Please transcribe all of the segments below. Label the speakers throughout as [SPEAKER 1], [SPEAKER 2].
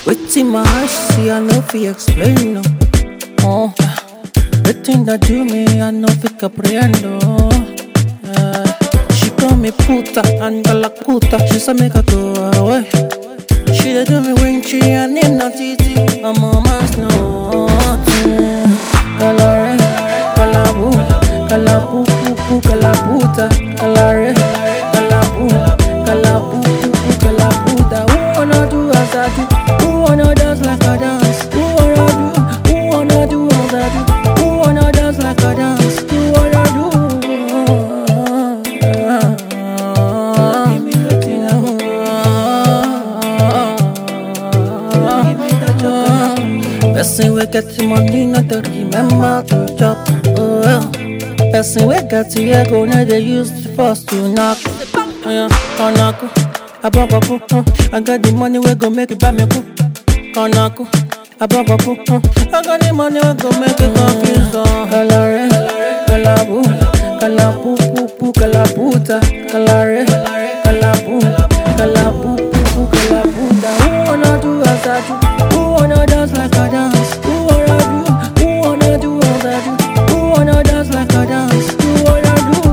[SPEAKER 1] Waiting my eyes, see I know if you explain no. Oh, the thing that do me, I know if capriendo. She call me puta and galakuta. She say make her go away. She dey do me when she and name not easy. I'm a man's no. Calare, calabu, calabu, pupu, calaputa, calare, calabu, calabu, pupu, calaputa. Who wanna do as I do? Who wanna dance like I dance? Who wanna do? Who wanna do as I do? Who wanna dance like I dance? Who wanna do? Give me the thing I want. Person we get the money, not to remember to chop. Oh well. Person we get the ego, now they use the force to knock. Oh yeah, knock. I got the money, we go make it buy me cook. Konako, I got the money, we go make it confused. Calare, calabu, calapu, pupu, calaputa, calare, calabu, calapu, pupu, calaputa. Who wanna do as I do? Who wanna dance like I dance? Who wanna do? Who wanna do as I do? Who wanna dance like I dance? Who wanna do?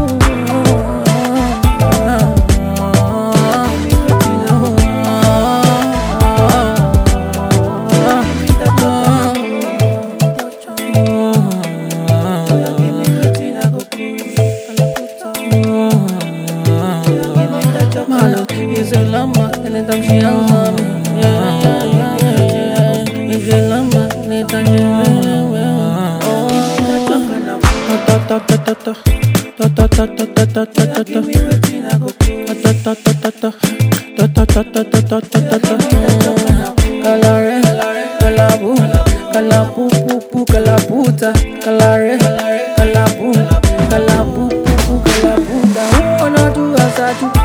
[SPEAKER 1] He's a llama, anytime she answer me. Yeah. He's a llama, anytime she Calare, calabu, calapu, pupu, calaputa, calare, calabu, calapu, pupu, calaputa. Who wanna do as I do?